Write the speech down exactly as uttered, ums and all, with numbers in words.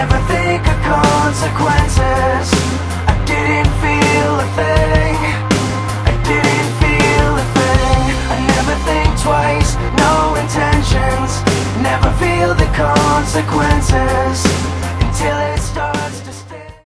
never think of consequences. I didn't feel a thing. I didn't feel a thing. I never think twice, no intentions. Never feel the consequences until it starts to